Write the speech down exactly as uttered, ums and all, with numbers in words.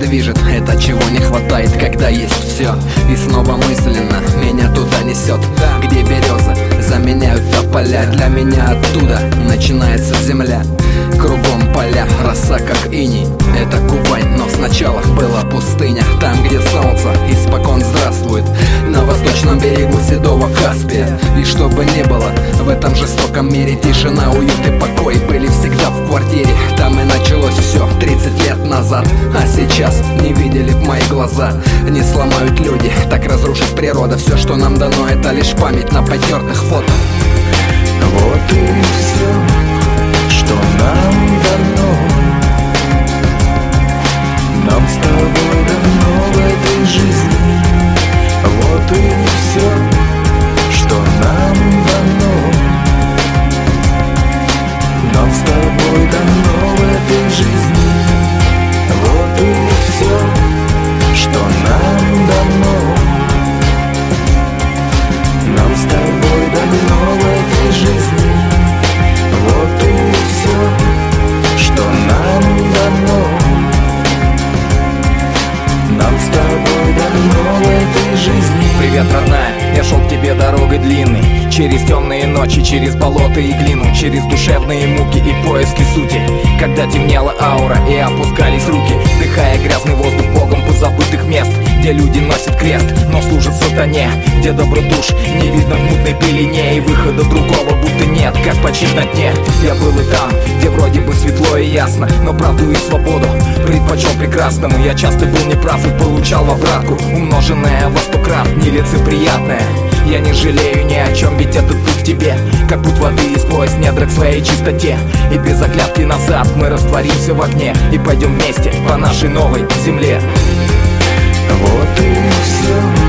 движет, это чего не хватает, когда есть все. И снова мысленно меня туда несет, где березы заменяют тополя. Для меня оттуда начинается земля, кругом поля, роса как иней. Это Кубань, но сначала была пустыня. Там, где солнце испокон здравствует, на восточном берегу седого Каспия. И чтобы не было в этом жестоком мире, тишина, уют и покой были всегда в квартире. Там и началось все тридцать лет назад, а сейчас не видели б мои глаза. Не сломают люди, так разрушит природа. Все, что нам дано, это лишь память на потертых фото. Вот и все, что нам дано. Нам с тобой дано в этой жизни. Вот и все, что нам дано. Нам с тобой дано в этой жизни. Вот и все, что нам дано. Нам с тобой дано в этой жизни. Вот и все, что нам дано. Нам с тобой дано в этой жизни. Привет, родная, я шел к тебе дорогой длинной, через темные ночи, через болото и глину, через душевные муки и поиски сути. Когда темнела аура и опускались руки, вдыхая грязный воздух богом позабытых мест, где люди носят крест, но служат сатане, где добродуш не видно в мутной пелене, и выхода другого будто нет, как почти на дне. Я был и там, где вроде бы светло и ясно, но правду и свободу предпочел прекрасному. Я часто был неправ и получал в обратку, умноженное во сто крат, нелицеприятное. Я не жалею ни о чем, ведь этот путь в тебе, как путь воды и сквозь недра к своей чистоте. И без оглядки назад мы растворимся в огне и пойдем вместе по нашей новой земле. Вот и все,